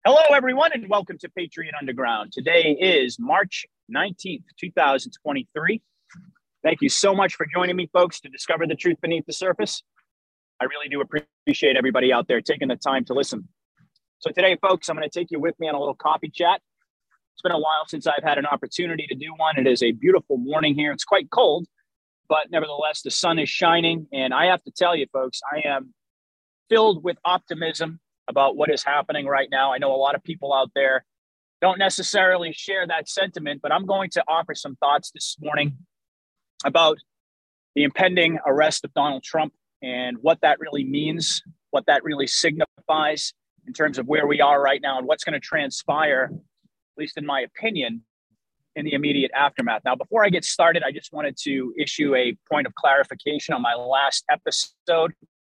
Hello, everyone, and welcome to Patriot Underground. Today is March 19th, 2023. Thank you so much for joining me, folks, to discover the truth beneath the surface. I really do appreciate everybody out there taking the time to listen. So today, folks, I'm going to take you with me on a little coffee chat. It's been a while since I've had an opportunity to do one. It is a beautiful morning here. It's quite cold, but nevertheless, the sun is shining. And I have to tell you, folks, I am filled with optimism about what is happening right now. I know a lot of people out there don't necessarily share that sentiment, but I'm going to offer some thoughts this morning about the impending arrest of Donald Trump and what that really means, what that really signifies in terms of where we are right now and what's going to transpire, at least in my opinion, in the immediate aftermath. Now, before I get started, I just wanted to issue a point of clarification on my last episode.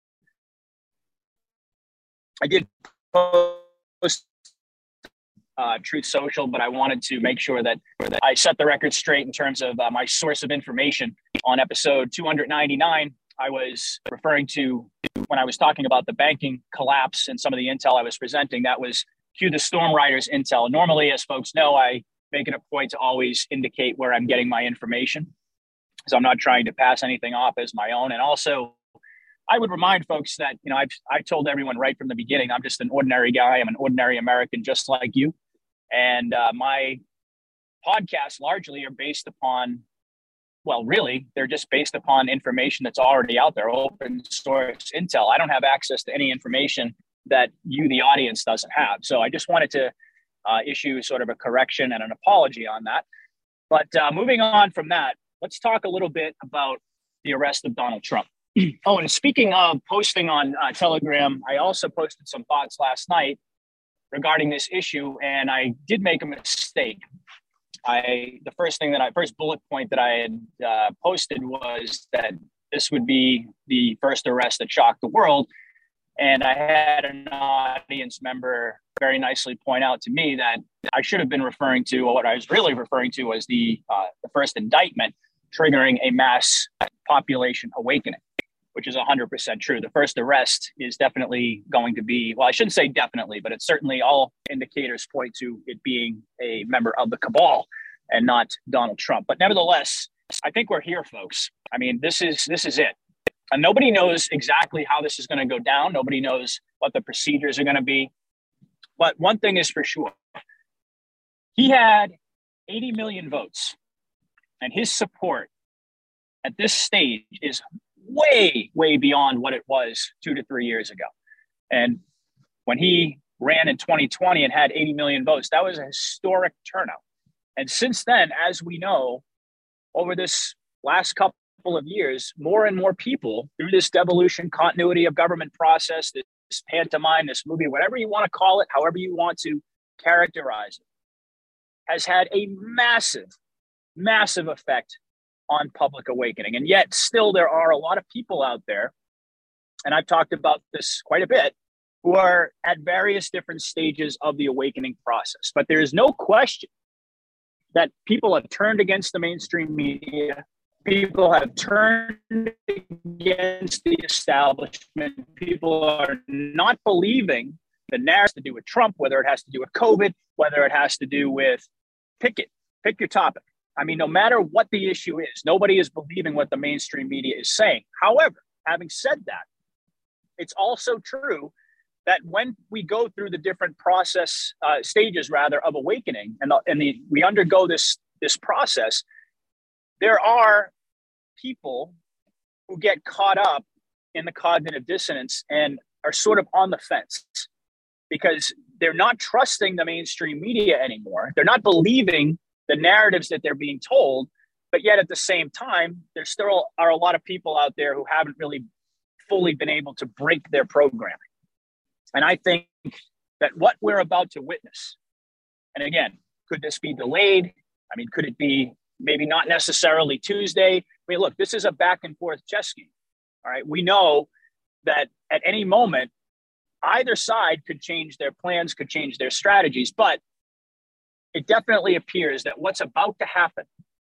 I did post Truth Social, but I wanted to make sure that I set the record straight in terms of my source of information. On episode 299, I was referring to, when I was talking about the banking collapse and some of the intel I was presenting, that was cue the Storm Riders intel. Normally, as folks know, I make it a point to always indicate where I'm getting my information, because I'm not trying to pass anything off as my own. And also, I would remind folks that, I've told everyone right from the beginning, I'm just an ordinary guy. I'm an ordinary American just like you. And my podcasts largely are based upon, they're just based upon information that's already out there, open source intel. I don't have access to any information that you, the audience, doesn't have. So I just wanted to issue sort of a correction and an apology on that. But moving on from that, let's talk a little bit about the arrest of Donald Trump. Oh, and speaking of posting on Telegram, I also posted some thoughts last night regarding this issue, and I did make a mistake. The first bullet point that I had posted was that this would be the first arrest that shocked the world, and I had an audience member very nicely point out to me that I should have been referring to, or what I was really referring to, was the first indictment triggering a mass population awakening, which is 100% true. The first arrest is definitely going to be, I shouldn't say definitely, but it's certainly, all indicators point to it being a member of the cabal and not Donald Trump. But nevertheless, I think we're here, folks. I mean, this is it. And nobody knows exactly how this is going to go down. Nobody knows what the procedures are going to be. But one thing is for sure. He had 80 million votes, and his support at this stage is way, way beyond what it was 2 to 3 years ago. And when he ran in 2020 and had 80 million votes, that was a historic turnout. And since then, as we know, over this last couple of years, more and more people, through this devolution, continuity of government process, this pantomime, this movie, whatever you want to call it, however you want to characterize it, has had a massive, massive effect on public awakening. And yet still there are a lot of people out there, and I've talked about this quite a bit, who are at various different stages of the awakening process. But there is no question that people have turned against the mainstream media. People have turned against the establishment. People are not believing the narrative to do with Trump, whether it has to do with COVID, whether it has to do with pick your topic. I mean, no matter what the issue is, nobody is believing what the mainstream media is saying. However, having said that, it's also true that when we go through the different stages of awakening, and we undergo this process, there are people who get caught up in the cognitive dissonance and are sort of on the fence because they're not trusting the mainstream media anymore. They're not believing the narratives that they're being told, but yet at the same time, there still are a lot of people out there who haven't really fully been able to break their programming. And I think that what we're about to witness, and again, could this be delayed? I mean, could it be maybe not necessarily Tuesday? I mean, look, this is a back and forth chess game. All right. We know that at any moment, either side could change their plans, could change their strategies, but it definitely appears that what's about to happen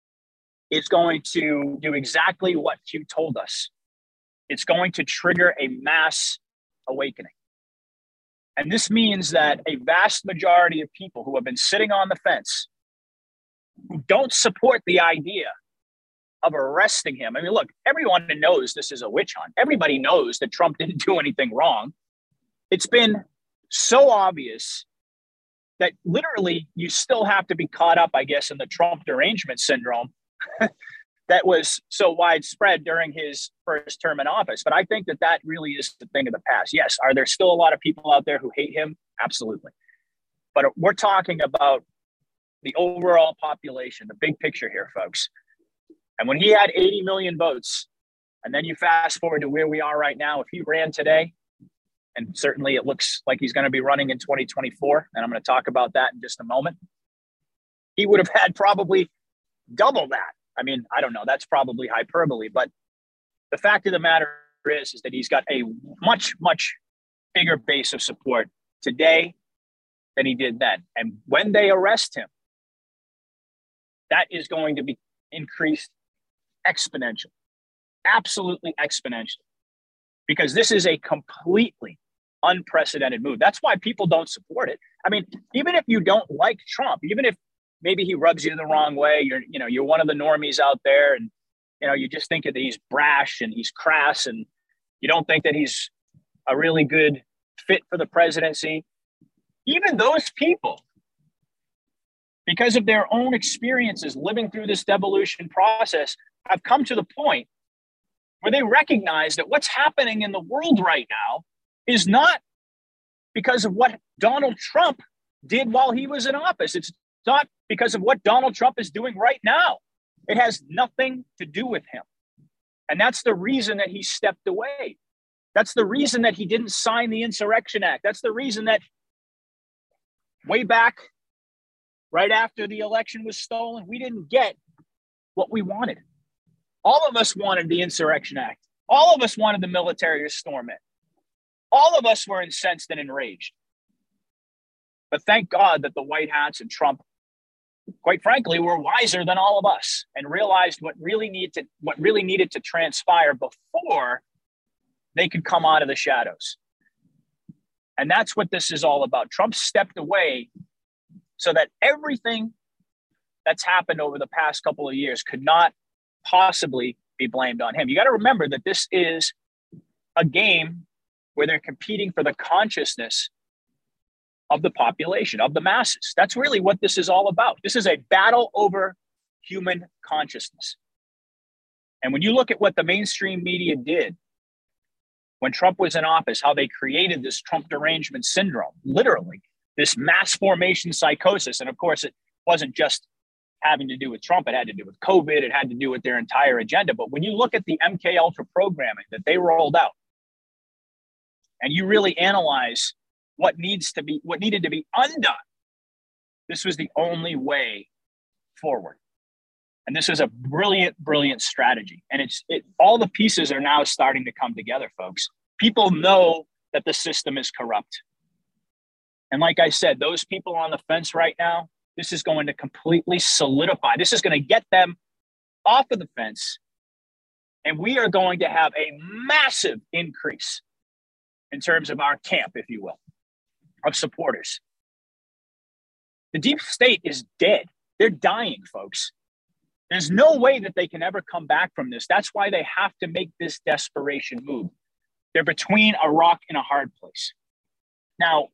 is going to do exactly what Q told us. It's going to trigger a mass awakening. And this means that a vast majority of people who have been sitting on the fence, who don't support the idea of arresting him. I mean, look, everyone knows this is a witch hunt. Everybody knows that Trump didn't do anything wrong. It's been so obvious that literally you still have to be caught up, I guess, in the Trump derangement syndrome that was so widespread during his first term in office. But I think that that really is the thing of the past. Yes, are there still a lot of people out there who hate him? Absolutely. But we're talking about the overall population, the big picture here, folks. And when he had 80 million votes, and then you fast forward to where we are right now, if he ran today, and certainly it looks like he's going to be running in 2024, and I'm going to talk about that in just a moment, he would have had probably double that. I mean, I don't know, that's probably hyperbole, but the fact of the matter is that he's got a much, much bigger base of support today than he did then. And when they arrest him, that is going to be increased exponentially, absolutely exponentially, because this is a completely unprecedented move. That's why people don't support it. I mean, even if you don't like Trump, even if maybe he rubs you the wrong way, you're one of the normies out there, and you just think that he's brash and he's crass, and you don't think that he's a really good fit for the presidency. Even those people, because of their own experiences living through this devolution process, have come to the point where they recognize that what's happening in the world right now is not because of what Donald Trump did while he was in office. It's not because of what Donald Trump is doing right now. It has nothing to do with him. And that's the reason that he stepped away. That's the reason that he didn't sign the Insurrection Act. That's the reason that way back, right after the election was stolen, we didn't get what we wanted. All of us wanted the Insurrection Act. All of us wanted the military to storm it. All of us were incensed and enraged. But thank God that the White Hats and Trump, quite frankly, were wiser than all of us and realized what really needed to transpire before they could come out of the shadows. And that's what this is all about. Trump stepped away so that everything that's happened over the past couple of years could not possibly be blamed on him. You got to remember that this is a game where they're competing for the consciousness of the population, of the masses. That's really what this is all about. This is a battle over human consciousness. And when you look at what the mainstream media did when Trump was in office, how they created this Trump derangement syndrome, literally, this mass formation psychosis. And of course, it wasn't just having to do with Trump. It had to do with COVID. It had to do with their entire agenda. But when you look at the MK Ultra programming that they rolled out, and you really analyze what needed to be undone, this was the only way forward. And this is a brilliant, brilliant strategy. And all the pieces are now starting to come together, folks. People know that the system is corrupt. And like I said, those people on the fence right now, this is going to completely solidify. This is going to get them off of the fence. And we are going to have a massive increase in terms of our camp, if you will, of supporters. The deep state is dead. They're dying, folks. There's no way that they can ever come back from this. That's why they have to make this desperation move. They're between a rock and a hard place. Now,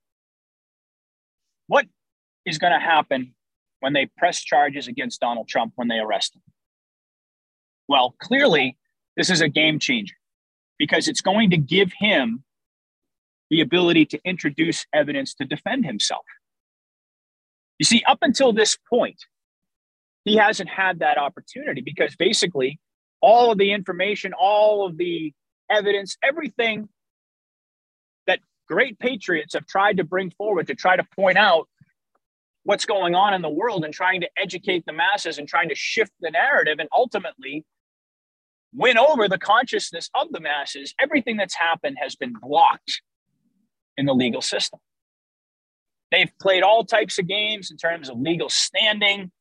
what is going to happen when they press charges against Donald Trump when they arrest him? Well, clearly, this is a game changer because it's going to give him the ability to introduce evidence to defend himself. You see, up until this point, he hasn't had that opportunity because basically all of the information, all of the evidence, everything that great patriots have tried to bring forward to try to point out what's going on in the world and trying to educate the masses and trying to shift the narrative and ultimately win over the consciousness of the masses, everything that's happened has been blocked in the legal system. They've played all types of games in terms of legal standing.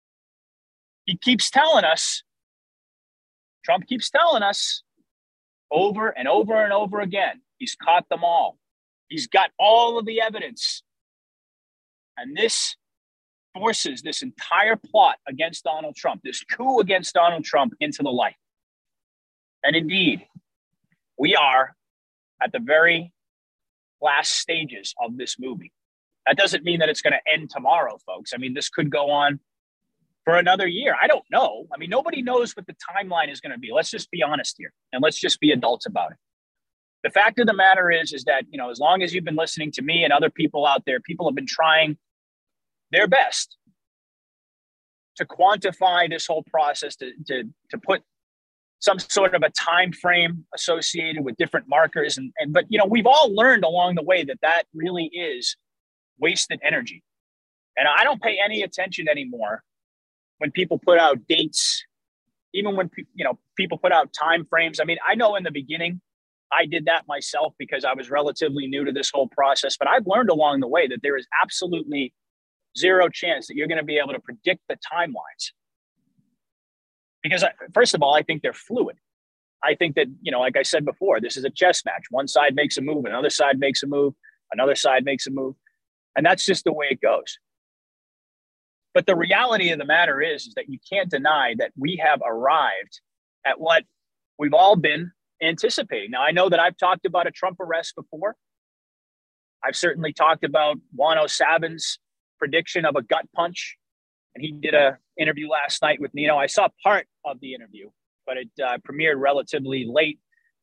He keeps telling us, Trump keeps telling us over and over and over again, he's caught them all. He's got all of the evidence. And this forces this entire plot against Donald Trump, this coup against Donald Trump, into the light. And indeed, we are at the very last stages of this movie. That doesn't mean that it's going to end tomorrow, folks. I mean, this could go on for another year. I don't know. I mean, nobody knows what the timeline is going to be. Let's just be honest here, and let's just be adults about it. The fact of the matter is that, you know, as long as you've been listening to me and other people out there, people have been trying their best to quantify this whole process, to put some sort of a time frame associated with different markers. But, you know, we've all learned along the way that really is wasted energy. And I don't pay any attention anymore when people put out dates, even when, you know, people put out time frames. I mean, I know in the beginning, I did that myself because I was relatively new to this whole process, but I've learned along the way that there is absolutely zero chance that you're going to be able to predict the timelines. Because first of all, I think they're fluid. I think that, you know, like I said before, this is a chess match. One side makes a move, another side makes a move, another side makes a move. And that's just the way it goes. But the reality of the matter is that you can't deny that we have arrived at what we've all been anticipating. Now, I know that I've talked about a Trump arrest before. I've certainly talked about Juan O'Savin's prediction of a gut punch. And he did an interview last night with Nino. I saw part of the interview, but it premiered relatively late.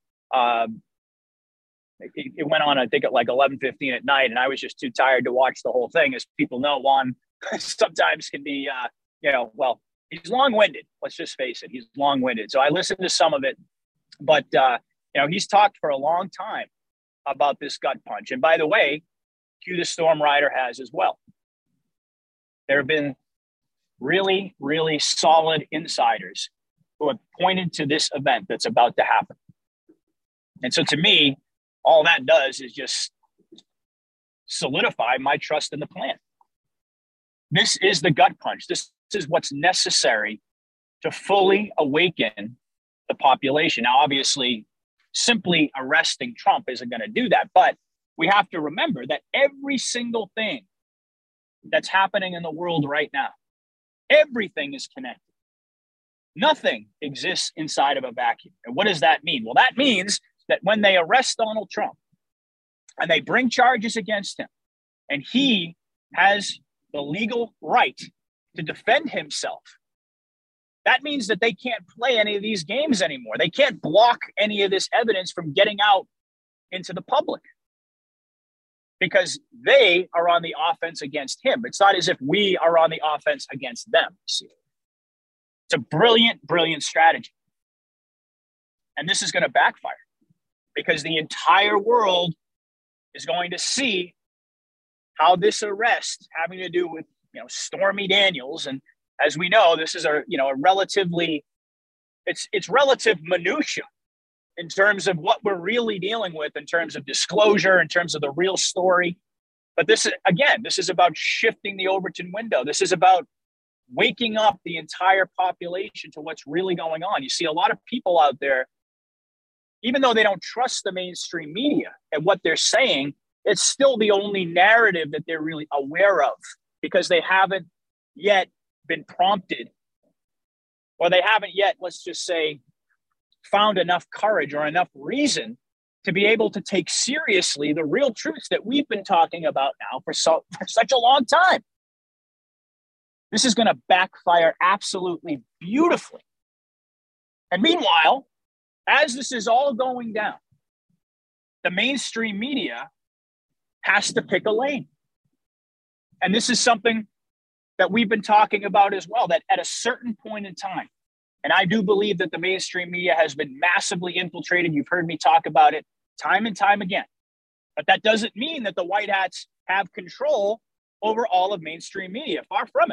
It went on, I think, at like 11:15 at night, and I was just too tired to watch the whole thing. As people know, Juan sometimes can be, well, he's long-winded. Let's just face it. He's long-winded. So I listened to some of it, but, he's talked for a long time about this gut punch. And by the way, Q the Storm Rider has as well. There have been really, really solid insiders who have pointed to this event that's about to happen. And so to me, all that does is just solidify my trust in the plan. This is the gut punch. This is what's necessary to fully awaken the population. Now, obviously, simply arresting Trump isn't going to do that, but we have to remember that every single thing that's happening in the world right now, everything is connected. Nothing exists inside of a vacuum. And what does that mean? Well, that means that when they arrest Donald Trump and they bring charges against him, and he has the legal right to defend himself, that means that they can't play any of these games anymore. They can't block any of this evidence from getting out into the public because they are on the offense against him. It's not as if we are on the offense against them. It's a brilliant, brilliant strategy. And this is going to backfire because the entire world is going to see how this arrest having to do with, Stormy Daniels. And as we know, this is a relatively, it's relative minutia in terms of what we're really dealing with, in terms of disclosure, in terms of the real story. But this is about shifting the Overton window. This is about waking up the entire population to what's really going on. You see a lot of people out there, even though they don't trust the mainstream media and what they're saying, it's still the only narrative that they're really aware of because they haven't yet been prompted, or they haven't yet, let's just say, found enough courage or enough reason to be able to take seriously the real truths that we've been talking about now for such a long time. This is going to backfire absolutely beautifully. And meanwhile, as this is all going down, the mainstream media has to pick a lane. And this is something that we've been talking about as well, that at a certain point in time, and I do believe that the mainstream media has been massively infiltrated. You've heard me talk about it time and time again. But that doesn't mean that the white hats have control over all of mainstream media. Far from it.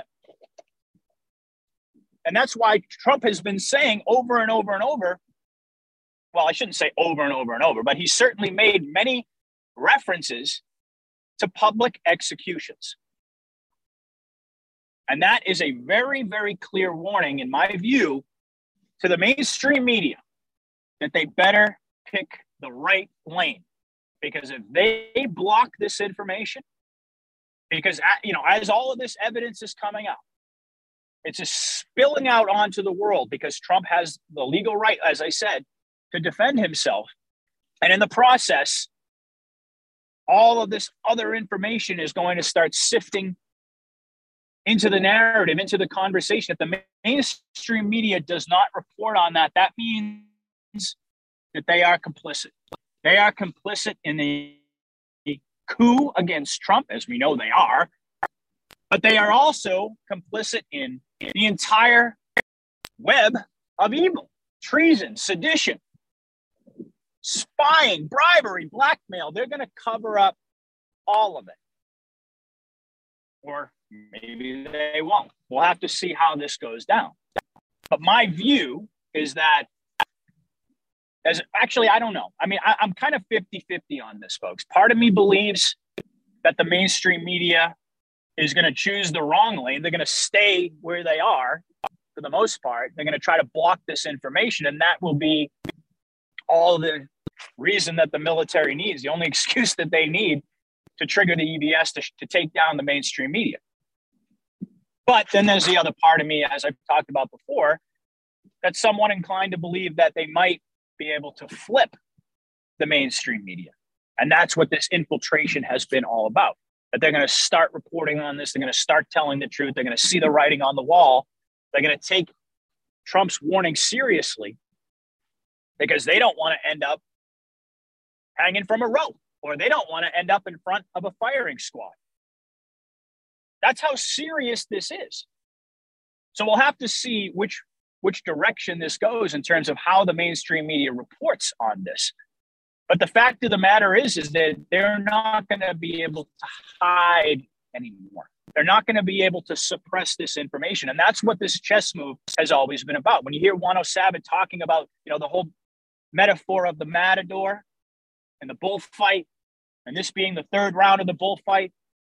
And that's why Trump has been saying over and over and over, well, I shouldn't say over and over and over, but he's certainly made many references to public executions. And that is a very, very clear warning, in my view, to the mainstream media that they better pick the right lane, Because if they block this information, because, as all of this evidence is coming out, it's just spilling out onto the world because Trump has the legal right, as I said, to defend himself. And in the process, all of this other information is going to start sifting into the narrative, into the conversation. If the mainstream media does not report on that, that means that they are complicit. They are complicit in the coup against Trump, as we know they are, but they are also complicit in the entire web of evil, treason, sedition, spying, bribery, blackmail. They're going to cover up all of it. Or maybe they won't. We'll have to see how this goes down. But my view is that, I don't know. I mean, I'm kind of 50-50 on this, folks. Part of me believes that the mainstream media is going to choose the wrong lane. They're going to stay where they are for the most part. They're going to try to block this information, and that will be all the reason that the military needs, the only excuse that they need to trigger the EBS to take down the mainstream media. But then there's the other part of me, as I've talked about before, that's somewhat inclined to believe that they might be able to flip the mainstream media. And that's what this infiltration has been all about. That they're going to start reporting on this. They're going to start telling the truth. They're going to see the writing on the wall. They're going to take Trump's warning seriously because they don't want to end up hanging from a rope, or they don't want to end up in front of a firing squad. That's how serious this is. So we'll have to see which direction this goes in terms of how the mainstream media reports on this. But the fact of the matter is that they're not going to be able to hide anymore. They're not going to be able to suppress this information. And that's what this chess move has always been about. When you hear Juan Osabit talking about, the whole metaphor of the matador and the bullfight, and this being the third round of the bullfight,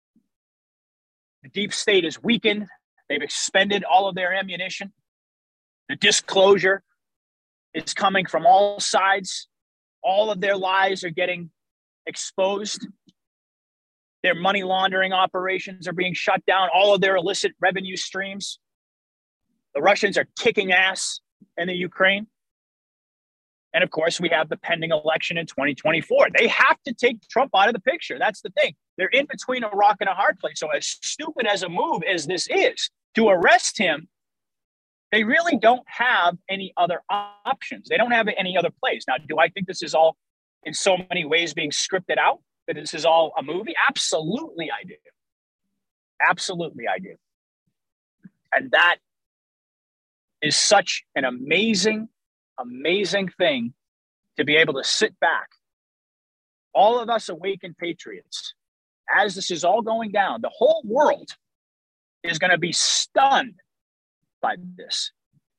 the deep state is weakened. They've expended all of their ammunition. The disclosure is coming from all sides. All of their lies are getting exposed. Their money laundering operations are being shut down. All of their illicit revenue streams. The Russians are kicking ass in the Ukraine. And of course, we have the pending election in 2024. They have to take Trump out of the picture. That's the thing. They're in between a rock and a hard place. So as stupid as a move as this is, to arrest him, they really don't have any other options. They don't have any other plays. Now, do I think this is all in so many ways being scripted out, that this is all a movie? Absolutely, I do. Absolutely, I do. And that is such an amazing, amazing thing to be able to sit back. All of us awakened patriots, as this is all going down, the whole world is going to be stunned by this.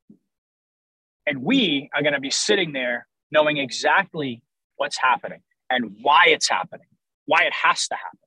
And we are going to be sitting there knowing exactly what's happening and why it's happening, why it has to happen.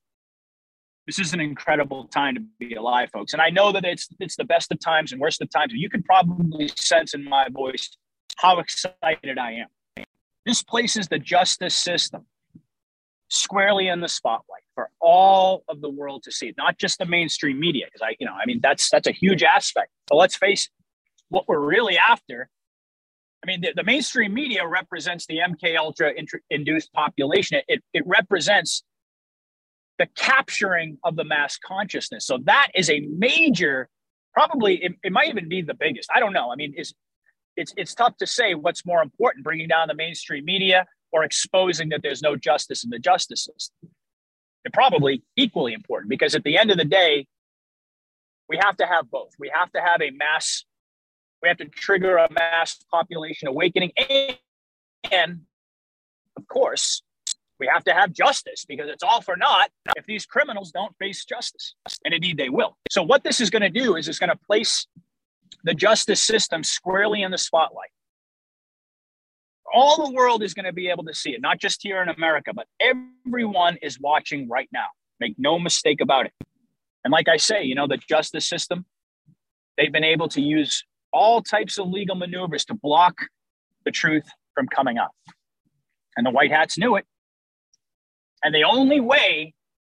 This is an incredible time to be alive, folks. And I know that it's the best of times and worst of times. You can probably sense in my voice how excited I am. This places the justice system squarely in the spotlight for all of the world to see, not just the mainstream media. Because that's a huge aspect. But let's face it, what we're really after. The mainstream media represents the MK Ultra induced population. It represents the capturing of the mass consciousness. So that is a major, probably it might even be the biggest. I don't know. It's tough to say what's more important, bringing down the mainstream media or exposing that there's no justice in the justice system. They're probably equally important, because at the end of the day, we have to have both. We have to have we have to trigger a mass population awakening. And of course, we have to have justice, because it's all for naught if these criminals don't face justice. And indeed they will. So what this is going to do is it's going to place the justice system squarely in the spotlight. All the world is going to be able to see it, not just here in America, but everyone is watching right now. Make no mistake about it. And like I say, the justice system, they've been able to use all types of legal maneuvers to block the truth from coming up. And the White Hats knew it. And the only way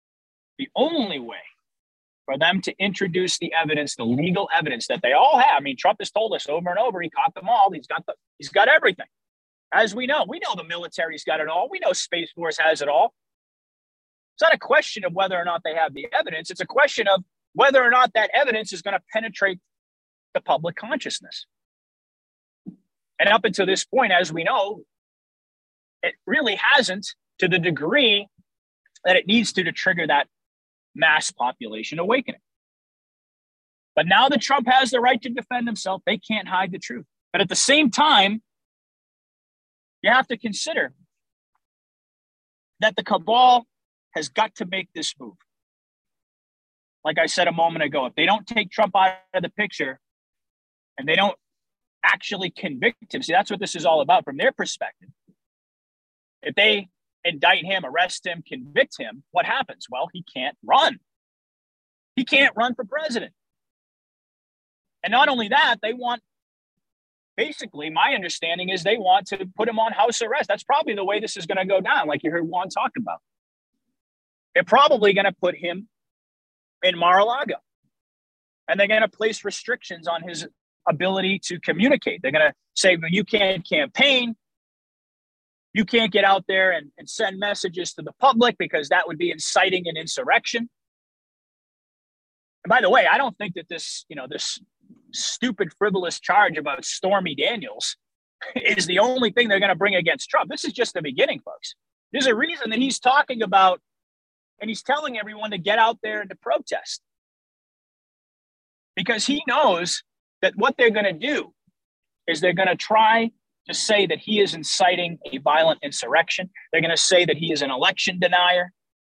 for them to introduce the evidence, the legal evidence that they all have. I mean, Trump has told us over and over, he caught them all. He's got everything. As we know the military's got it all. We know Space Force has it all. It's not a question of whether or not they have the evidence. It's a question of whether or not that evidence is going to penetrate the public consciousness. And up until this point, as we know, it really hasn't to the degree that it needs to trigger that mass population awakening. But now that Trump has the right to defend himself, they can't hide the truth. But at the same time, you have to consider that the cabal has got to make this move. Like I said a moment ago, if they don't take Trump out of the picture and they don't actually convict him, see, that's what this is all about from their perspective. If they indict him, arrest him, convict him, what happens? Well, he can't run. He can't run for president. And not only that, they want, basically, my understanding is they want to put him on house arrest. That's probably the way this is going to go down, like you heard Juan talk about. They're probably going to put him in Mar-a-Lago. And they're going to place restrictions on his ability to communicate. They're going to say, well, you can't campaign. You can't get out there and send messages to the public because that would be inciting an insurrection. And by the way, I don't think that this stupid, frivolous charge about Stormy Daniels is the only thing they're going to bring against Trump. This is just the beginning, folks. There's a reason that he's talking about and he's telling everyone to get out there and to protest. Because he knows that what they're going to do is they're going to try to say that he is inciting a violent insurrection. They're going to say that he is an election denier.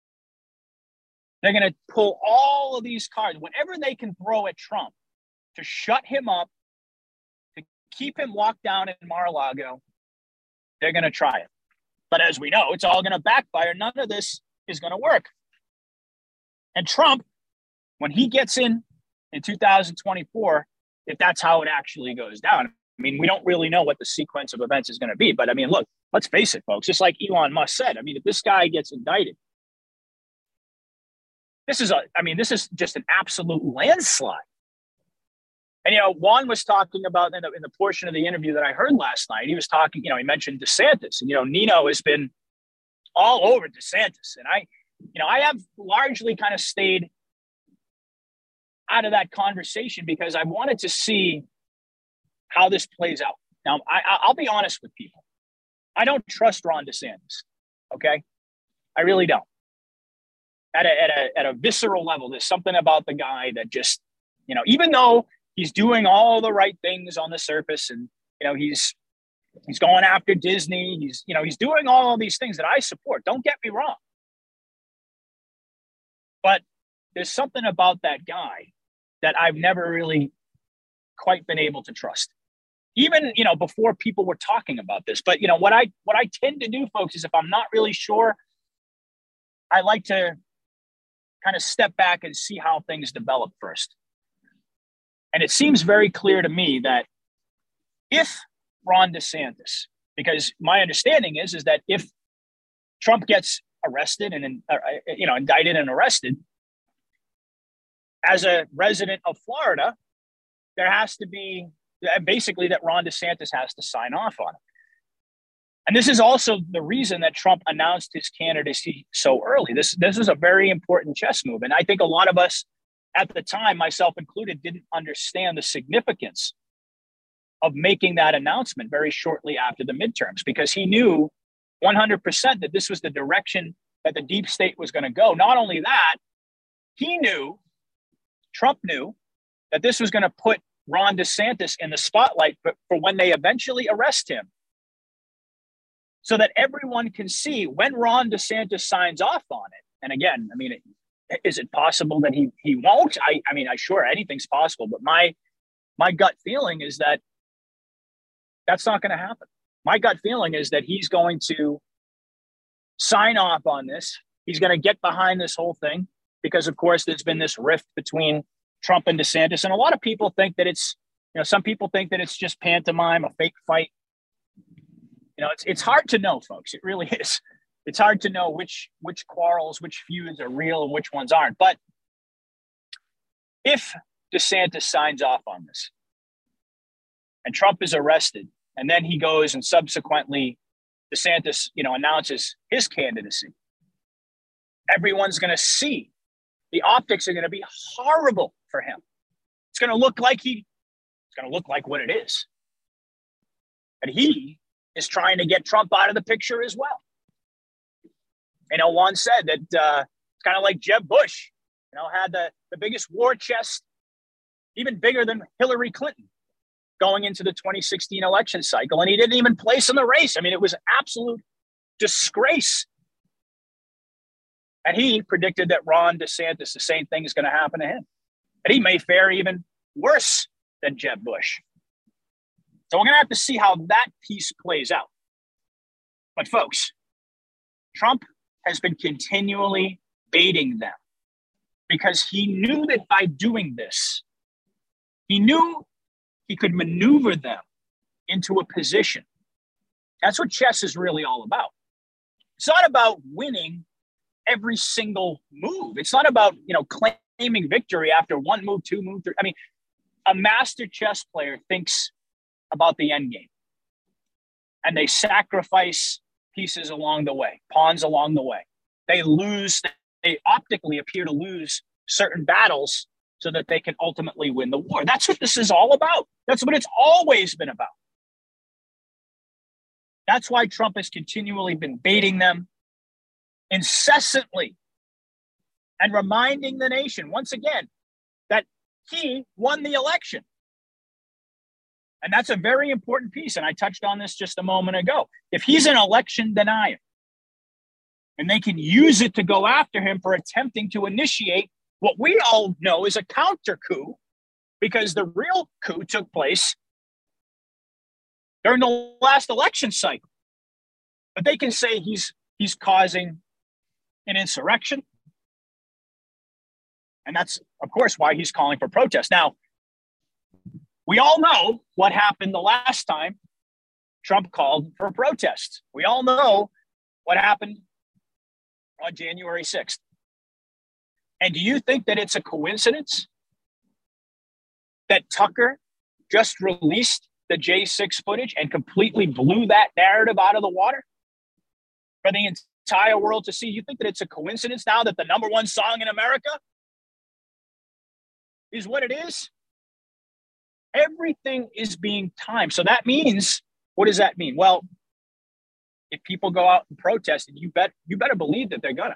They're going to pull all of these cards, whatever they can throw at Trump to shut him up, to keep him locked down in Mar-a-Lago. They're going to try it. But as we know, it's all going to backfire. None of this is going to work. And Trump, when he gets in 2024, if that's how it actually goes down, I mean, we don't really know what the sequence of events is going to be. But I mean, look, let's face it, folks. Just like Elon Musk said, I mean, if this guy gets indicted, this is just an absolute landslide. And, Juan was talking about in the portion of the interview that I heard last night, he was talking, he mentioned DeSantis. And, Nino has been all over DeSantis. And I have largely kind of stayed out of that conversation because I wanted to see how this plays out. Now, I'll be honest with people. I don't trust Ron DeSantis, okay? I really don't. At a visceral level, there's something about the guy that just, even though he's doing all the right things on the surface and, he's going after Disney, he's doing all of these things that I support. Don't get me wrong. But there's something about that guy that I've never really quite been able to trust. Even, before people were talking about this. But, what I tend to do, folks, is if I'm not really sure, I like to kind of step back and see how things develop first. And it seems very clear to me that if Ron DeSantis, because my understanding is that if Trump gets arrested and, indicted and arrested, as a resident of Florida, there has to be basically that Ron DeSantis has to sign off on it. And this is also the reason that Trump announced his candidacy so early. This is a very important chess move. And I think a lot of us at the time, myself included, didn't understand the significance of making that announcement very shortly after the midterms, because he knew 100% that this was the direction that the deep state was going to go. Not only that, Trump knew that this was going to put Ron DeSantis in the spotlight for when they eventually arrest him, so that everyone can see when Ron DeSantis signs off on it. And again, I mean, is it possible that he won't? I mean, sure, anything's possible, but my gut feeling is that that's not going to happen. My gut feeling is that he's going to sign off on this. He's going to get behind this whole thing because, of course, there's been this rift between Trump and DeSantis. And a lot of people think that some people think that it's just pantomime, a fake fight. It's hard to know, folks. It really is. it's hard to know which quarrels, which feuds are real and which ones aren't. But if DeSantis signs off on this and Trump is arrested, and then he goes and subsequently DeSantis, announces his candidacy, everyone's going to see the optics are going to be horrible for him. It's going to look like what it is. And he is trying to get Trump out of the picture as well. One said that it's kind of like Jeb Bush, had the biggest war chest, even bigger than Hillary Clinton, going into the 2016 election cycle. And he didn't even place in the race. I mean, it was an absolute disgrace. And he predicted that Ron DeSantis, the same thing is going to happen to him. And he may fare even worse than Jeb Bush. So we're going to have to see how that piece plays out. But folks, Trump has been continually baiting them because he knew that by doing this, he knew he could maneuver them into a position. That's what chess is really all about. It's not about winning every single move. It's not about, claiming victory after one move, two move, three. I mean, a master chess player thinks about the end game. And they sacrifice pieces along the way, pawns along the way. They optically appear to lose certain battles so that they can ultimately win the war. That's what this is all about. That's what it's always been about. That's why Trump has continually been baiting them incessantly and reminding the nation once again that he won the election. And that's a very important piece. And I touched on this just a moment ago. If he's an election denier and they can use it to go after him for attempting to initiate what we all know is a counter coup, because the real coup took place during the last election cycle. But they can say he's causing an insurrection. And that's, of course, why he's calling for protest. Now, we all know what happened the last time Trump called for protests. We all know what happened on January 6th. And do you think that it's a coincidence that Tucker just released the J6 footage and completely blew that narrative out of the water for the entire world to see? You think that it's a coincidence now that the number one song in America is what it is? Everything is being timed. So that means, what does that mean? Well, if people go out and protest, you better believe that they're gonna.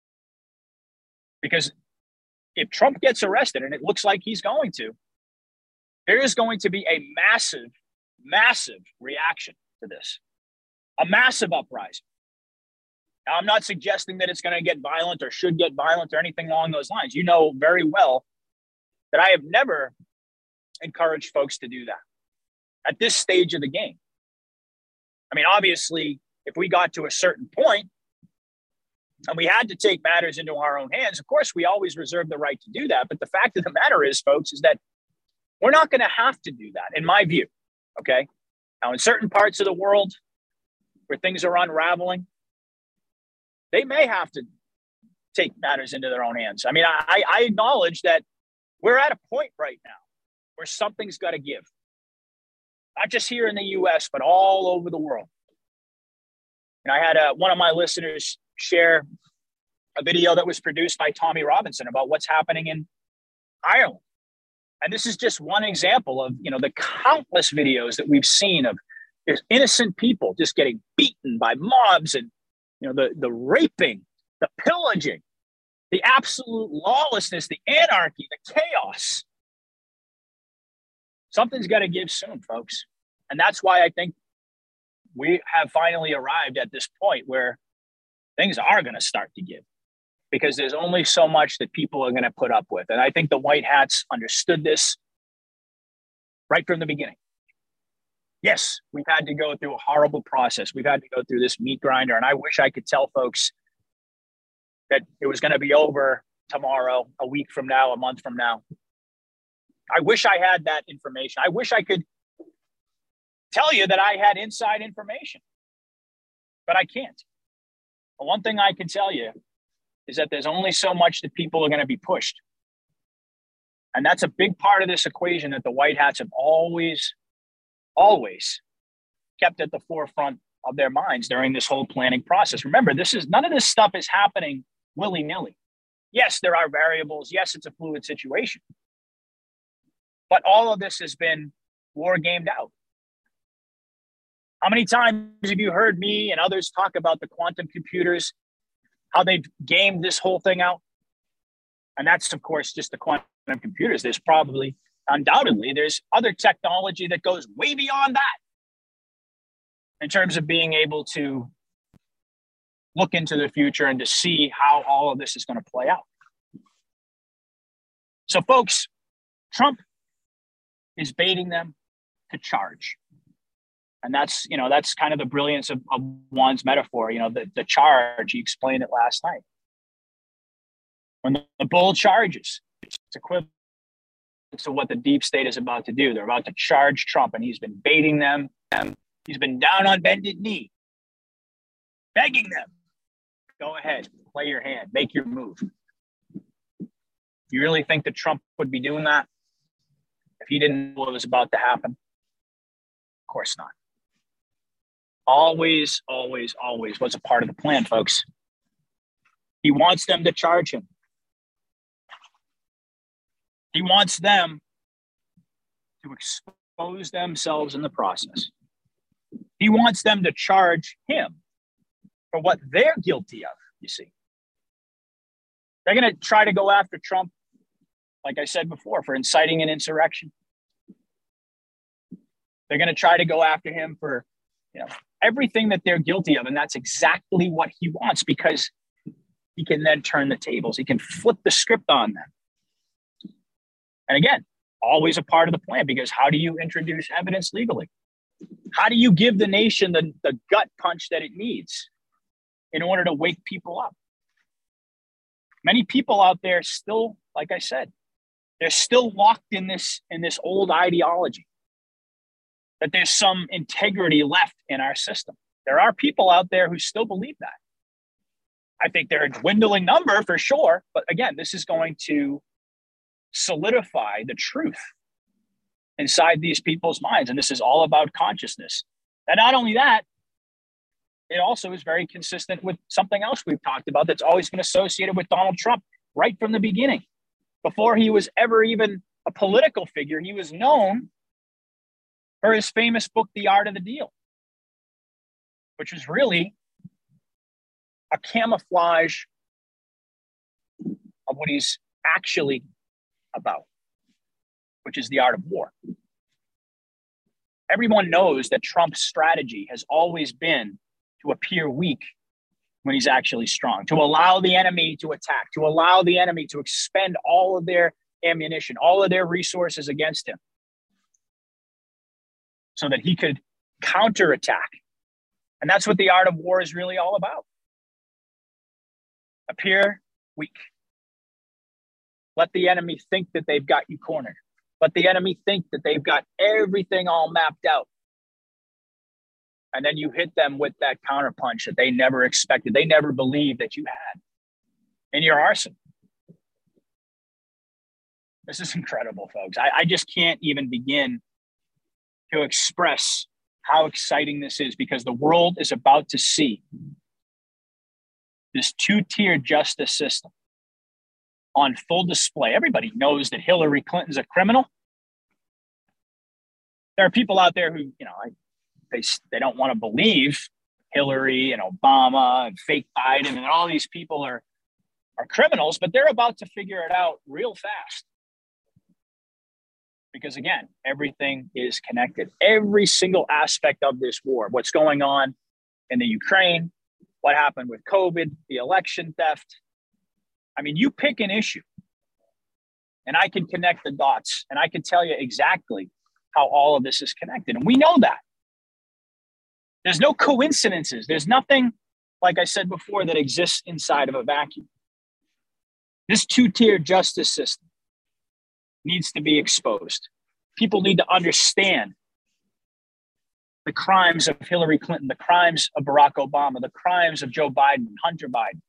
Because if Trump gets arrested, and it looks like he's going to, there is going to be a massive, massive reaction to this. A massive uprising. Now, I'm not suggesting that it's going to get violent or should get violent or anything along those lines. You know very well that I have never encouraged folks to do that at this stage of the game. I mean, obviously, if we got to a certain point and we had to take matters into our own hands, of course, we always reserve the right to do that. But the fact of the matter is, folks, is that we're not going to have to do that, in my view. Okay. Now, in certain parts of the world where things are unraveling, they may have to take matters into their own hands. I mean, I acknowledge that we're at a point right now where something's got to give. Not just here in the U.S., but all over the world. And I had one of my listeners share a video that was produced by Tommy Robinson about what's happening in Ireland. And this is just one example of, the countless videos that we've seen of innocent people just getting beaten by mobs and, the raping, the pillaging, the absolute lawlessness, the anarchy, the chaos. Something's got to give soon, folks. And that's why I think we have finally arrived at this point where things are going to start to give, because there's only so much that people are going to put up with. And I think the white hats understood this right from the beginning. Yes, we've had to go through a horrible process. We've had to go through this meat grinder. And I wish I could tell folks that it was going to be over tomorrow, a week from now, a month from now. I wish I had that information. I wish I could tell you that I had inside information, but I can't. But one thing I can tell you is that there's only so much that people are going to be pushed. And that's a big part of this equation that the White Hats have always kept at the forefront of their minds during this whole planning process. Remember, none of this stuff is happening willy-nilly. Yes, there are variables. Yes, it's a fluid situation. But all of this has been war gamed out. How many times have you heard me and others talk about the quantum computers, how they've gamed this whole thing out? And that's, of course, just the quantum computers. There's undoubtedly, there's other technology that goes way beyond that in terms of being able to look into the future and to see how all of this is going to play out. So, folks, Trump is baiting them to charge. And that's kind of the brilliance of Juan's metaphor, the charge. He explained it last night. When the bull charges, it's equivalent to what the deep state is about to do. They're about to charge Trump, and he's been baiting them. He's been down on bended knee, begging them, go ahead, play your hand, make your move. You really think that Trump would be doing that if he didn't know what was about to happen? Of course not. Always, always, always was a part of the plan, folks. He wants them to charge him. He wants them to expose themselves in the process. He wants them to charge him for what they're guilty of, you see. They're going to try to go after Trump, like I said before, for inciting an insurrection. They're going to try to go after him for, everything that they're guilty of. And that's exactly what he wants, because he can then turn the tables. He can flip the script on them. And again, always a part of the plan, because how do you introduce evidence legally? How do you give the nation the gut punch that it needs in order to wake people up? Many people out there still, like I said, they're still locked in this old ideology, that there's some integrity left in our system. There are people out there who still believe that. I think they're a dwindling number for sure. But again, this is going to solidify the truth inside these people's minds. And this is all about consciousness. And not only that, it also is very consistent with something else we've talked about that's always been associated with Donald Trump right from the beginning. Before he was ever even a political figure, he was known for his famous book, The Art of the Deal, which was really a camouflage of what he's actually about, which is the art of war. Everyone knows that Trump's strategy has always been to appear weak when he's actually strong, to allow the enemy to attack, to allow the enemy to expend all of their ammunition, all of their resources against him, so that he could counterattack. And that's what the art of war is really all about. Appear weak. Let the enemy think that they've got you cornered. Let the enemy think that they've got everything all mapped out. And then you hit them with that counterpunch that they never expected. They never believed that you had in your arsenal. This is incredible, folks. I just can't even begin to express how exciting this is, because the world is about to see this two-tier justice system on full display. Everybody knows that Hillary Clinton's a criminal. There are people out there who, they don't want to believe Hillary and Obama and fake Biden and all these people are criminals, but they're about to figure it out real fast. Because again, everything is connected. Every single aspect of this war, what's going on in the Ukraine, what happened with COVID, the election theft. I mean, you pick an issue and I can connect the dots and I can tell you exactly how all of this is connected. And we know that. There's no coincidences. There's nothing, like I said before, that exists inside of a vacuum. This two-tier justice system needs to be exposed. People need to understand the crimes of Hillary Clinton, the crimes of Barack Obama, the crimes of Joe Biden, Hunter Biden.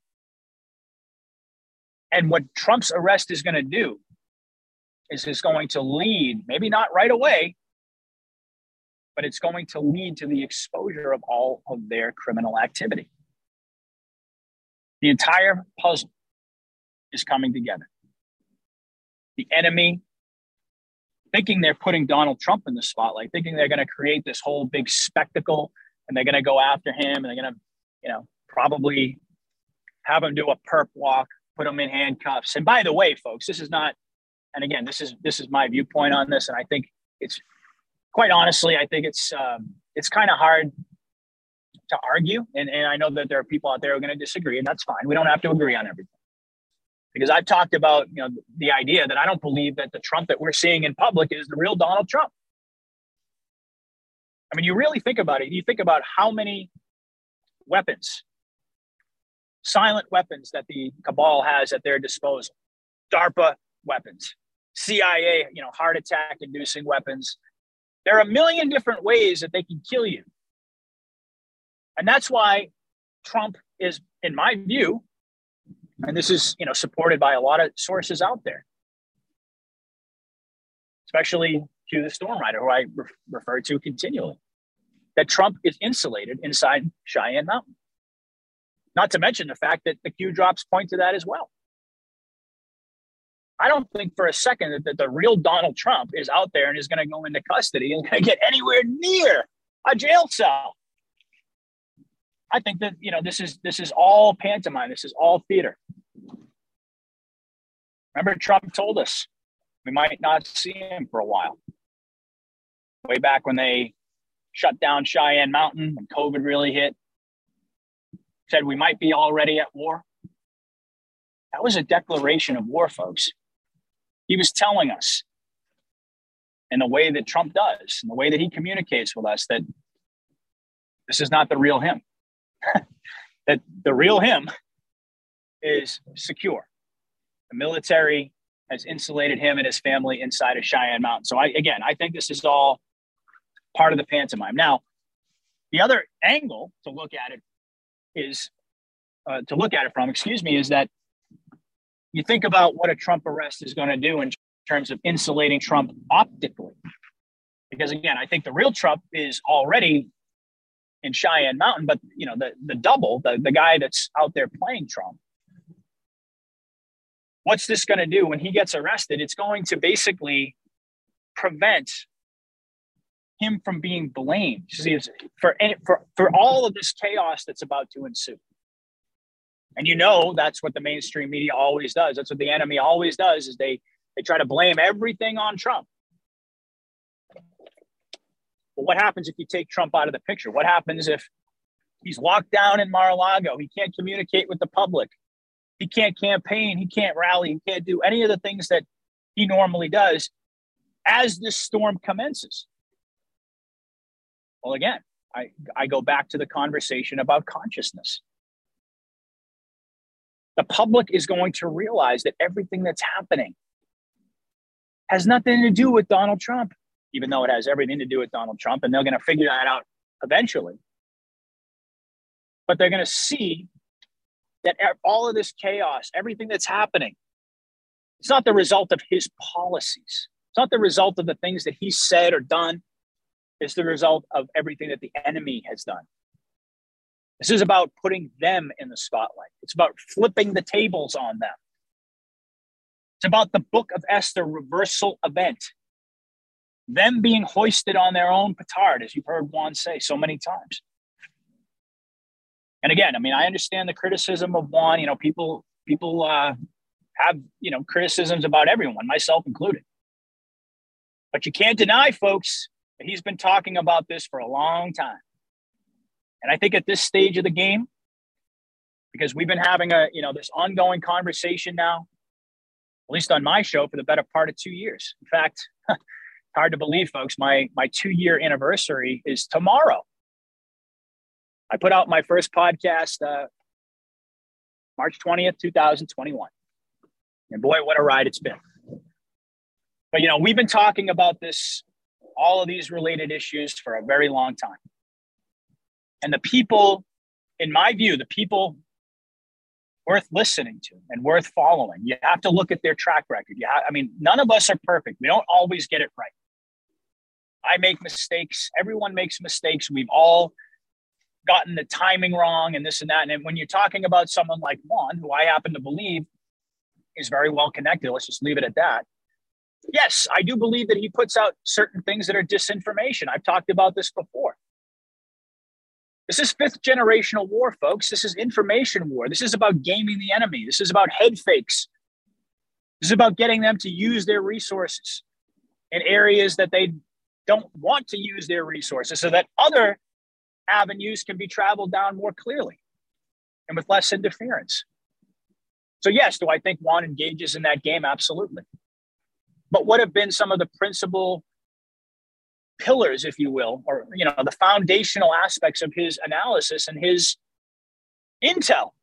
And what Trump's arrest is going to do is it's going to lead, maybe not right away, but it's going to lead to the exposure of all of their criminal activity. The entire puzzle is coming together. The enemy, thinking they're putting Donald Trump in the spotlight, thinking they're going to create this whole big spectacle and they're going to go after him and they're going to, probably have him do a perp walk, put him in handcuffs. And by the way, folks, this is not, and again, this is my viewpoint on this. And I think it's, quite honestly, I think it's kind of hard to argue. And I know that there are people out there who are going to disagree, and that's fine. We don't have to agree on everything. Because I've talked about, the idea that I don't believe that the Trump that we're seeing in public is the real Donald Trump. I mean, you really think about it. You think about how many weapons, silent weapons that the cabal has at their disposal. DARPA weapons, CIA, heart attack inducing weapons. There are a million different ways that they can kill you. And that's why Trump is, in my view, and this is, supported by a lot of sources out there, especially to the Storm Rider, who I refer to continually, that Trump is insulated inside Cheyenne Mountain. Not to mention the fact that the Q drops point to that as well. I don't think for a second that the real Donald Trump is out there and is going to go into custody and going to get anywhere near a jail cell. I think that, this is all pantomime. This is all theater. Remember, Trump told us we might not see him for a while. Way back when they shut down Cheyenne Mountain and COVID really hit, said we might be already at war. That was a declaration of war, folks. He was telling us, in the way that Trump does, in the way that he communicates with us, that this is not the real him. That the real him is secure. The military has insulated him and his family inside of Cheyenne Mountain. So I think this is all part of the pantomime. Now, the other angle to look at it is is that you think about what a Trump arrest is going to do in terms of insulating Trump optically. Because again, I think the real Trump is already in Cheyenne Mountain, but the double, the guy that's out there playing Trump. What's this going to do when he gets arrested? It's going to basically prevent him from being blamed for all of this chaos that's about to ensue. And that's what the mainstream media always does. That's what the enemy always does, is they try to blame everything on Trump. But what happens if you take Trump out of the picture? What happens if he's locked down in Mar-a-Lago? He can't communicate with the public. He can't campaign. He can't rally. He can't do any of the things that he normally does as this storm commences. Well, again, I go back to the conversation about consciousness. The public is going to realize that everything that's happening has nothing to do with Donald Trump, even though it has everything to do with Donald Trump, and they're going to figure that out eventually. But they're going to see that all of this chaos, everything that's happening, it's not the result of his policies. It's not the result of the things that he said or done. It's the result of everything that the enemy has done. This is about putting them in the spotlight. It's about flipping the tables on them. It's about the Book of Esther reversal event. Them being hoisted on their own petard, as you've heard Juan say so many times. And again, I understand the criticism of Juan. People have, criticisms about everyone, myself included. But you can't deny, folks, that he's been talking about this for a long time. And I think at this stage of the game, because we've been having this ongoing conversation now, at least on my show, for the better part of 2 years. In fact, hard to believe, folks, my 2-year anniversary is tomorrow. I put out my first podcast March 20th, 2021. And boy, what a ride it's been. But, we've been talking about this all of these related issues for a very long time. And the people, in my view, the people worth listening to and worth following, you have to look at their track record. None of us are perfect. We don't always get it right. I make mistakes. Everyone makes mistakes. We've all gotten the timing wrong and this and that. And when you're talking about someone like Juan, who I happen to believe is very well connected, let's just leave it at that. Yes, I do believe that he puts out certain things that are disinformation. I've talked about this before. This is fifth generational war, folks. This is information war. This is about gaming the enemy. This is about head fakes. This is about getting them to use their resources in areas that they don't want to use their resources so that other avenues can be traveled down more clearly and with less interference. So yes, do I think Juan engages in that game? Absolutely. But what have been some of the principal pillars, if you will, or, the foundational aspects of his analysis and his intel?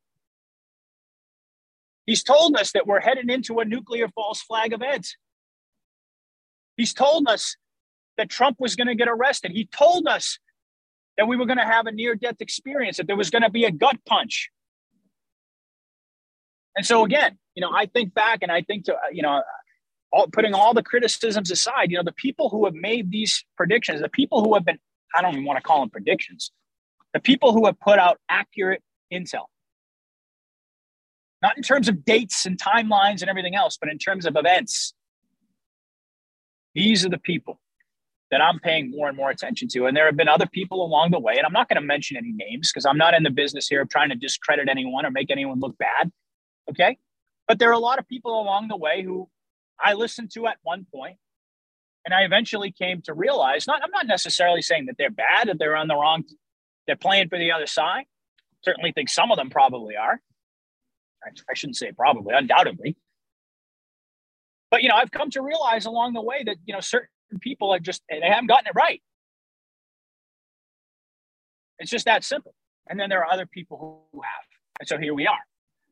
He's told us that we're headed into a nuclear false flag event. He's told us that Trump was going to get arrested. He told us that we were going to have a near-death experience, that there was going to be a gut punch. And so again, I think back and I think to, putting all the criticisms aside, the people who have made these predictions, the people who have been, I don't even want to call them predictions, the people who have put out accurate intel, not in terms of dates and timelines and everything else, but in terms of events. These are the people that I'm paying more and more attention to. And there have been other people along the way, and I'm not going to mention any names because I'm not in the business here of trying to discredit anyone or make anyone look bad. Okay. But there are a lot of people along the way who I listened to at one point, and I eventually came to realize, I'm not necessarily saying that they're bad, that they're on the wrong, they're playing for the other side. Certainly think some of them probably are. I shouldn't say probably, undoubtedly. But, I've come to realize along the way that, certain people are they haven't gotten it right. It's just that simple. And then there are other people who have. And so here we are.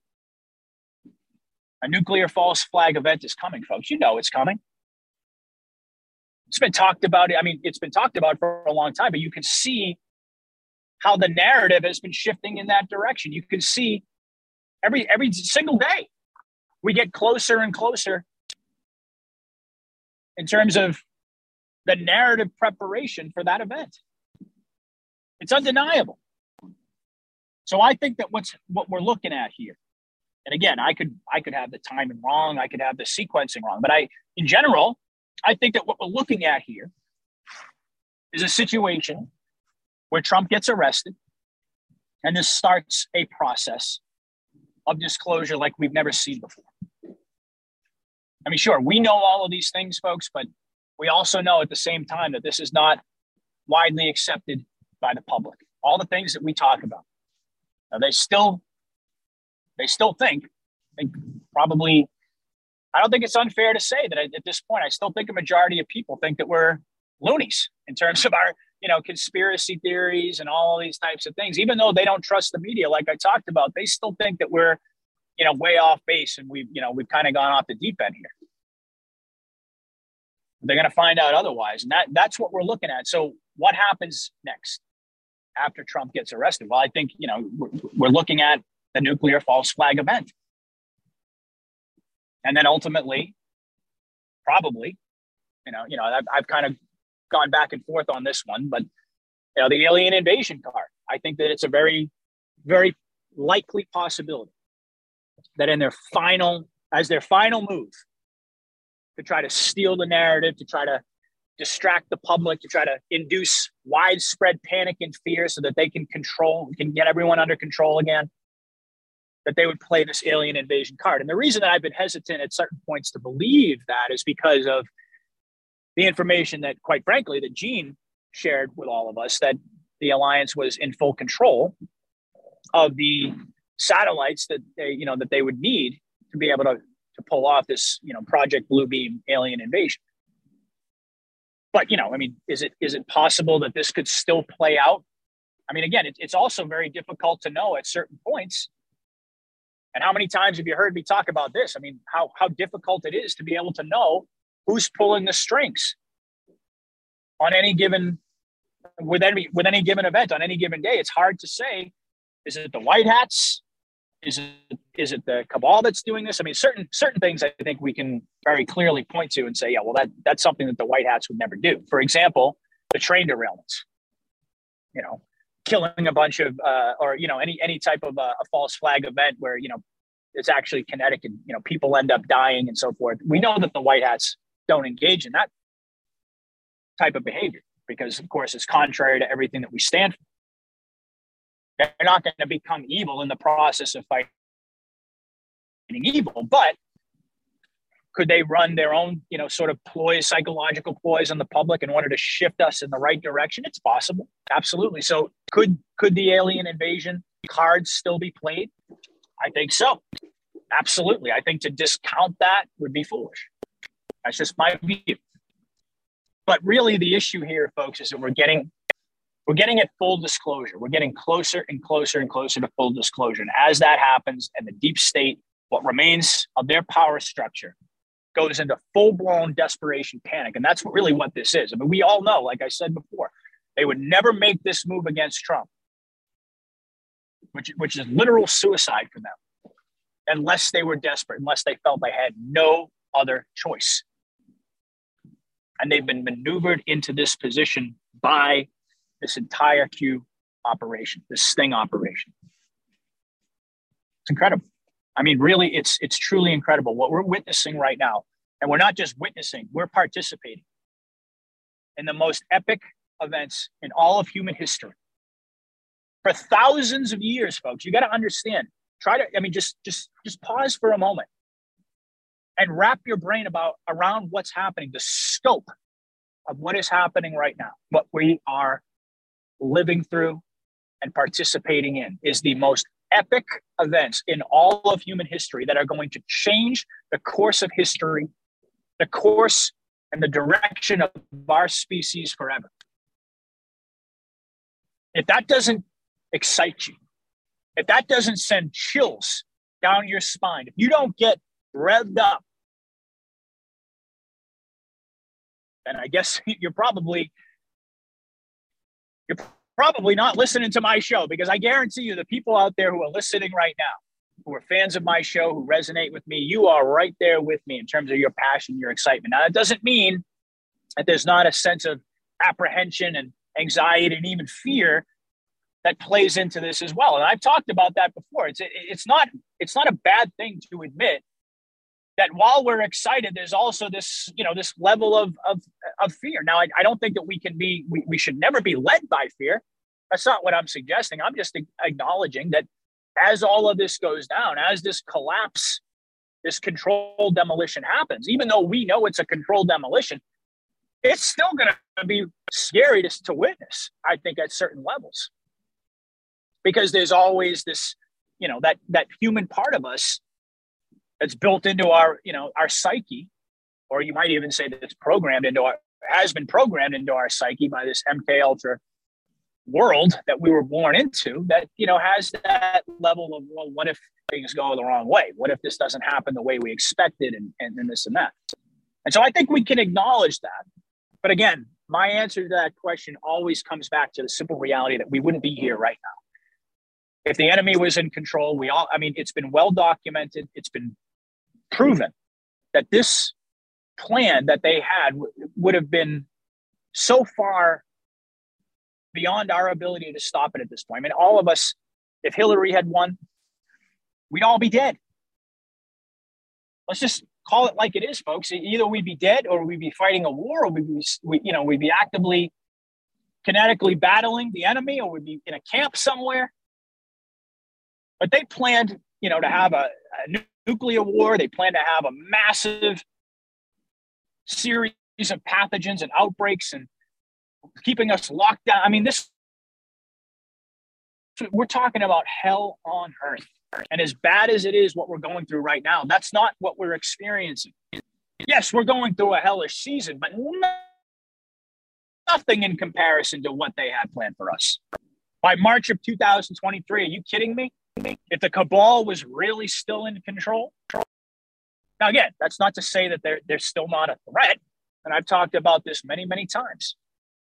A nuclear false flag event is coming, folks. It's coming. It's been talked about. It's been talked about for a long time, but you can see how the narrative has been shifting in that direction. You can see every single day we get closer and closer in terms of the narrative preparation for that event. It's undeniable. So I think that what we're looking at here, and again, I could have the timing wrong, I could have the sequencing wrong, but in general, I think that what we're looking at here is a situation where Trump gets arrested, and this starts a process of disclosure like we've never seen before. Sure, we know all of these things, folks, but we also know at the same time that this is not widely accepted by the public. All the things that we talk about. Now, they still think probably, I don't think it's unfair to say that at this point, I still think a majority of people think that we're loonies in terms of our, conspiracy theories and all these types of things. Even though they don't trust the media, like I talked about, they still think that we're, way off base and we've kind of gone off the deep end here. They're going to find out otherwise. And that's what we're looking at. So what happens next after Trump gets arrested? Well, I think, we're looking at the nuclear false flag event. And then ultimately, probably, I've kind of gone back and forth on this one, but, the alien invasion card, I think that it's a very, very likely possibility that in their final move to try to steal the narrative, to try to distract the public, to try to induce widespread panic and fear so that they can get everyone under control again, that they would play this alien invasion card. And the reason that I've been hesitant at certain points to believe that is because of the information that, quite frankly, that Gene shared with all of us, that the alliance was in full control of the satellites that they would need to be able to pull off this, Project Bluebeam alien invasion. But, is it possible that this could still play out? Again, it's also very difficult to know at certain points. And how many times have you heard me talk about this? How difficult it is to be able to know who's pulling the strings. on any given with any given event on any given day. It's hard to say. Is it the white hats? Is it the cabal that's doing this? I mean, certain things I think we can very clearly point to and say, yeah, well, that's something that the white hats would never do. For example, the train derailments, killing a bunch of or any type of a false flag event where it's actually kinetic and people end up dying and so forth. We know that the white hats don't engage in that type of behavior because, of course, it's contrary to everything that we stand for. They're not going to become evil in the process of fighting evil, but could they run their own, sort of psychological ploys on the public in order to shift us in the right direction? It's possible. Absolutely. So could the alien invasion cards still be played? I think so. Absolutely. I think to discount that would be foolish. That's just my view. But really the issue here, folks, is that we're getting at full disclosure. We're getting closer and closer and closer to full disclosure. And as that happens and the deep state, what remains of their power structure, goes into full-blown desperation panic. And that's what this is. I mean, we all know, like I said before, they would never make this move against Trump, which is literal suicide for them, unless they were desperate, unless they felt they had no other choice. And they've been maneuvered into this position by this entire Q operation, this sting operation. It's incredible. I mean, really, it's truly incredible what we're witnessing right now. And we're not just witnessing, we're participating in the most epic events in all of human history. For thousands of years, folks, you got to understand, just pause for a moment and wrap your brain around what's happening, the scope of what is happening right now, what we are living through and participating in is the most epic events in all of human history that are going to change the course of history, the course and the direction of our species forever. If that doesn't excite you, if that doesn't send chills down your spine, if you don't get revved up, then I guess you're probably not listening to my show, because I guarantee you the people out there who are listening right now, who are fans of my show, who resonate with me, you are right there with me in terms of your passion, your excitement. Now, that doesn't mean that there's not a sense of apprehension and anxiety and even fear that plays into this as well. And I've talked about that before. It's not a bad thing to admit that while we're excited, there's also this, this level of fear. Now, I don't think that we should never be led by fear. That's not what I'm suggesting. I'm just acknowledging that as all of this goes down, as this collapse, this controlled demolition happens, even though we know it's a controlled demolition, it's still going to be scary to witness, I think, at certain levels. Because there's always this, that human part of us that's built into our psyche, or you might even say that it's has been programmed into our psyche by this MK Ultra world that we were born into, that, has that level of, well, what if things go the wrong way? What if this doesn't happen the way we expected and this and that? And so I think we can acknowledge that. But again, my answer to that question always comes back to the simple reality that we wouldn't be here right now. If the enemy was in control, it's been well documented. It's been proven that this plan that they had would have been so far beyond our ability to stop it at this point. I mean, all of us, if Hillary had won, we'd all be dead. Let's just call it like it is, folks. Either we'd be dead, or we'd be fighting a war, or we'd be actively, kinetically battling the enemy, or we'd be in a camp somewhere. But they planned, to have a nuclear war. They planned to have a massive series of pathogens and outbreaks and keeping us locked down. I mean, we're talking about hell on earth. And as bad as it is what we're going through right now, that's not what we're experiencing. Yes, we're going through a hellish season, but nothing in comparison to what they had planned for us. By March of 2023, are you kidding me? If the cabal was really still in control. Now, again, that's not to say that they're still not a threat. And I've talked about this many, many times.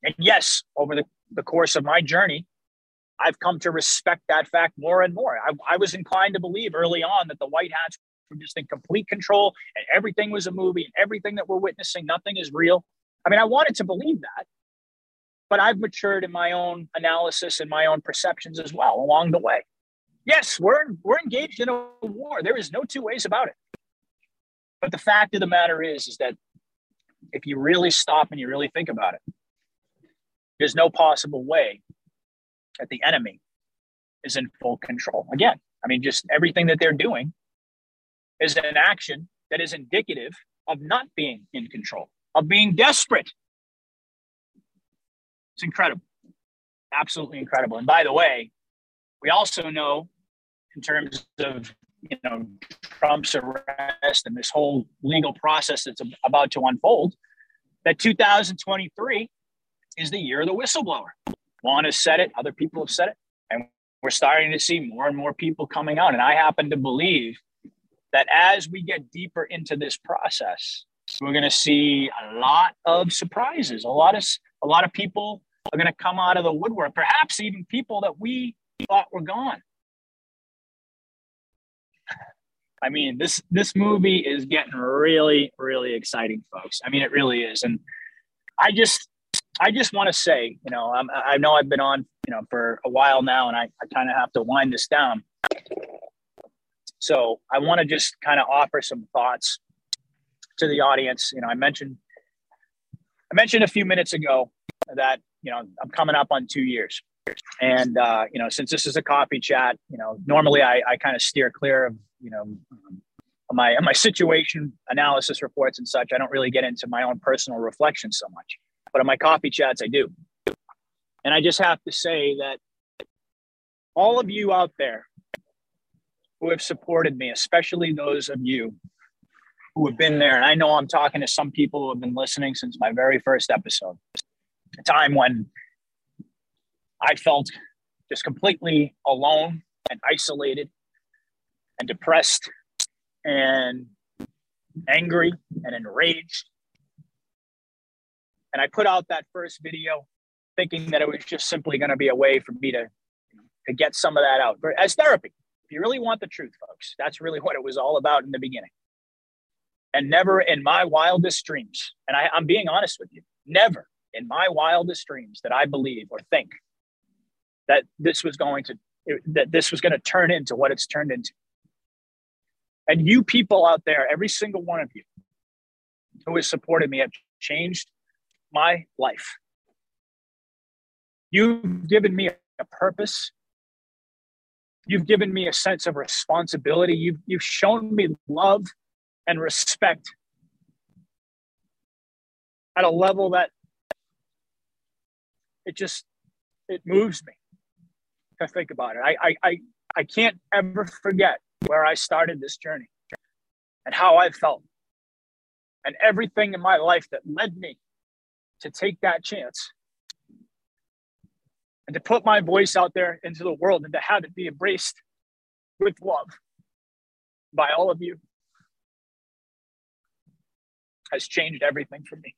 And yes, over the course of my journey, I've come to respect that fact more and more. I was inclined to believe early on that the white hats were just in complete control and everything was a movie and everything that we're witnessing, nothing is real. I mean, I wanted to believe that, but I've matured in my own analysis and my own perceptions as well along the way. Yes, we're engaged in a war. There is no two ways about it. But the fact of the matter is that if you really stop and you really think about it, there's no possible way that the enemy is in full control. Again, I mean, just everything that they're doing is an action that is indicative of not being in control, of being desperate. It's incredible. Absolutely incredible. And by the way, we also know in terms of, Trump's arrest and this whole legal process that's about to unfold, that 2023 is the year of the whistleblower. Juan has said it. Other people have said it. And we're starting to see more and more people coming out. And I happen to believe that as we get deeper into this process, we're going to see a lot of surprises. A lot of people are going to come out of the woodwork, perhaps even people that we thought were gone. I mean, this movie is getting really, really exciting, folks. I mean, it really is. And I just want to say, I know I've been on, for a while now, and I kind of have to wind this down. So I want to just kind of offer some thoughts to the audience. I mentioned a few minutes ago that, I'm coming up on 2 years. And, since this is a coffee chat, normally I kind of steer clear of, my situation analysis reports and such. I don't really get into my own personal reflections so much. But in my coffee chats, I do. And I just have to say that all of you out there who have supported me, especially those of you who have been there, and I know I'm talking to some people who have been listening since my very first episode, a time when I felt just completely alone and isolated and depressed and angry and enraged. And I put out that first video thinking that it was just simply going to be a way for me to get some of that out as therapy. If you really want the truth, folks, that's really what it was all about in the beginning. And never in my wildest dreams, and I'm being honest with you, never in my wildest dreams did I believe or think that this was going to turn into what it's turned into. And you people out there, every single one of you who has supported me have changed my life. You've given me a purpose. You've given me a sense of responsibility. You've shown me love and respect at a level that it moves me to think about it. I can't ever forget where I started this journey and how I felt and everything in my life that led me to take that chance and to put my voice out there into the world and to have it be embraced with love by all of you has changed everything for me.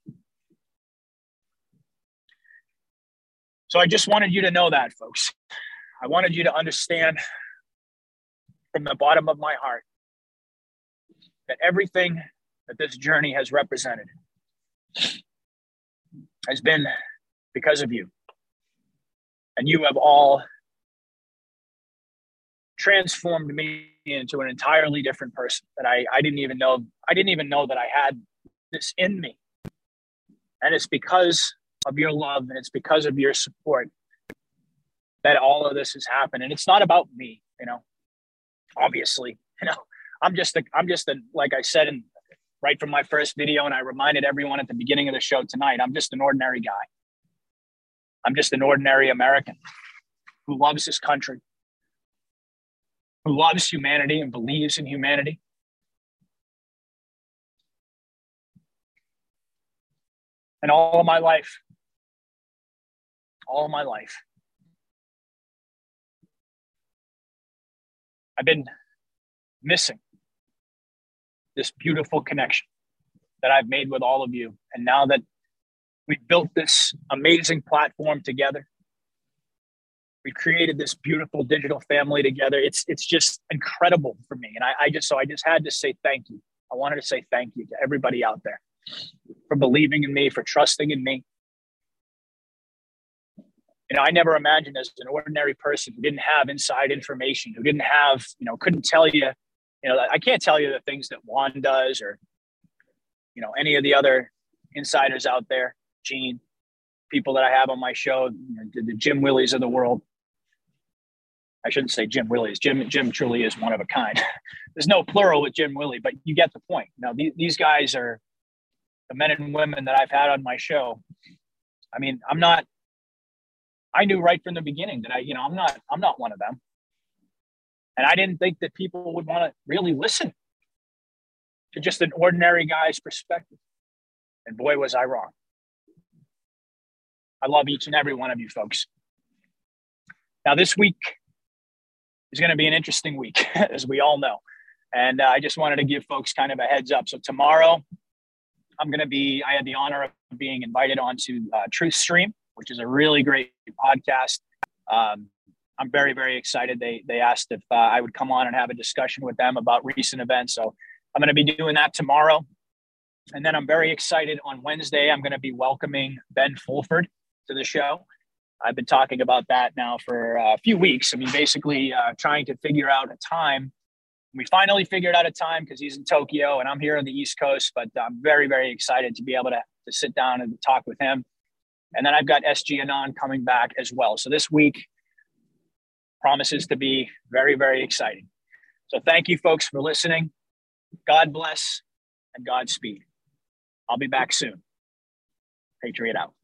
So I just wanted you to know that, folks. I wanted you to understand from the bottom of my heart that everything that this journey has represented has been because of you. And you have all transformed me into an entirely different person that I didn't even know that I had this in me. And it's because of your love and it's because of your support that all of this has happened. And it's not about me, obviously, I'm just like I said, right from my first video, and I reminded everyone at the beginning of the show tonight, I'm just an ordinary guy. I'm just an ordinary American who loves his country, who loves humanity and believes in humanity. And all of my life, I've been missing this beautiful connection that I've made with all of you. And now that We built this amazing platform together. We created this beautiful digital family together. It's just incredible for me. And I just had to say thank you. I wanted to say thank you to everybody out there for believing in me, for trusting in me. I never imagined as an ordinary person who didn't have inside information, who didn't have, couldn't tell you, I can't tell you the things that Juan does or, any of the other insiders out there, Gene, people that I have on my show, the Jim Willies of the world. I shouldn't say Jim Willies. Jim truly is one of a kind. There's no plural with Jim Willie, but you get the point. These guys are the men and women that I've had on my show. I mean, I knew right from the beginning that I'm not one of them. And I didn't think that people would want to really listen to just an ordinary guy's perspective. And boy, was I wrong. I love each and every one of you folks. Now, this week is going to be an interesting week, as we all know. And I just wanted to give folks kind of a heads up. So tomorrow, I had the honor of being invited onto Truth Stream, which is a really great podcast. I'm very, very excited. They asked if I would come on and have a discussion with them about recent events. So I'm going to be doing that tomorrow. And then I'm very excited on Wednesday. I'm going to be welcoming Ben Fulford to the show. I've been talking about that now for a few weeks. I mean, basically trying to figure out a time. We finally figured out a time because he's in Tokyo and I'm here on the East Coast, but I'm very, very excited to be able to sit down and talk with him. And then I've got SG Anon coming back as well. So this week promises to be very, very exciting. So thank you folks for listening. God bless and Godspeed. I'll be back soon. Patriot out.